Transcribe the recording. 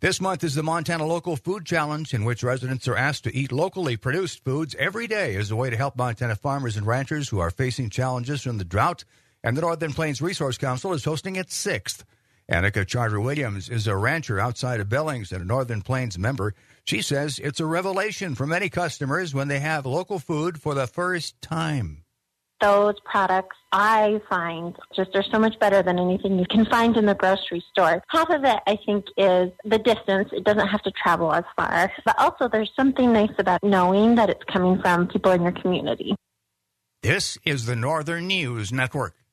This month is the Montana Local Food Challenge, in which residents are asked to eat locally produced foods every day as a way to help Montana farmers and ranchers who are facing challenges from the drought. And the Northern Plains Resource Council is hosting its 6th. Annika Charter-Williams is a rancher outside of Billings and a Northern Plains member. She says it's a revelation for many customers when they have local food for the first time. Those products, I find, they're so much better than anything you can find in the grocery store. Half of it, I think, is the distance. It doesn't have to travel as far. But also, there's something nice about knowing that it's coming from people in your community. This is the Northern News Network.